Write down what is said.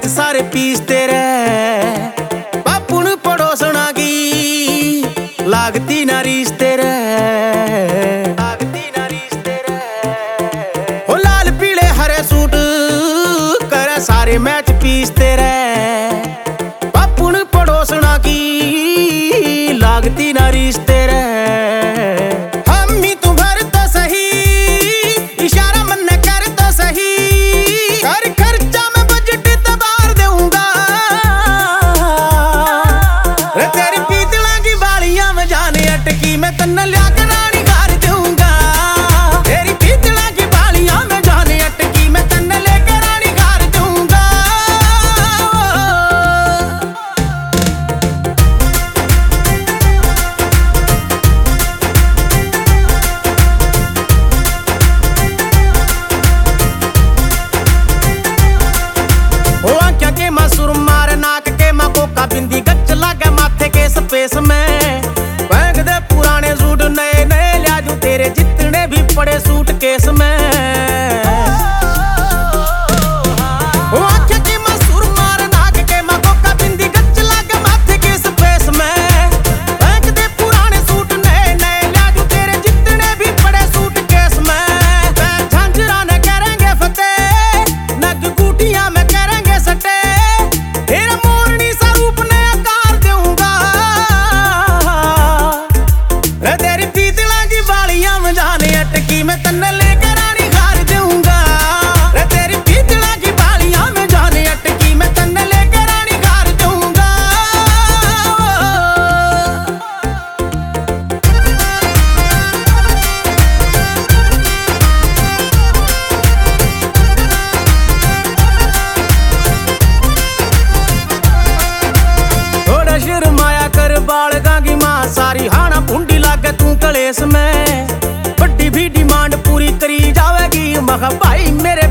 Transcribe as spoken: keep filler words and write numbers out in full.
Match सारे पीसते रहे। बापू न पड़ोसना की लागती ना रिश्ते रहे, लागती ना रिश्ते रहे। हो लाल पीले हरे सूट करे सारे मैच पीसते रहे। बापू न पड़ोसना की लागती ना रिश्ते रहे। मैं तन्ने लिया के रानी घर दूंगा, तेरी पीतला की बालियां में जाने अटकी। मैं तन्ने लेके रानी घर दूंगा। ओ आंखें के मां सुरमार, नाक के मां कोका बिंदी, गच लागे माथे के स्पेस में। पुराने सूट नए नए लिया दूं तेरे जितने भी पड़े सूट केस में। आंखें की मां सुरमार, नाक के मां कोका बिंदी, गच लागे माथे के स्पेस में। फेंक दे पुराने सूट नए नए लिया दूं तेरे जितने भी पड़े सूट केस में। झांझरा ने करेंगे फतेह, नग गुटियां में करेंगे सटे। तेरे मोरनी सा रूप ने आकार दूंगा, तेरी पीतला की बालियां में जाने अटकी। मैं तन्ने लेके रानी घर दूंगा, तेरी पीतला की बालियां में जाने अटकी। मैं तन्ने लेके रानी घर दूंगा। थोड़ा शर्माया कर बालगा की मां सारी, हाना भूंडी लागे तू कलेस में। बड़ी भी डिमांड पूरी करी जावेगी, मखा भाई मेरे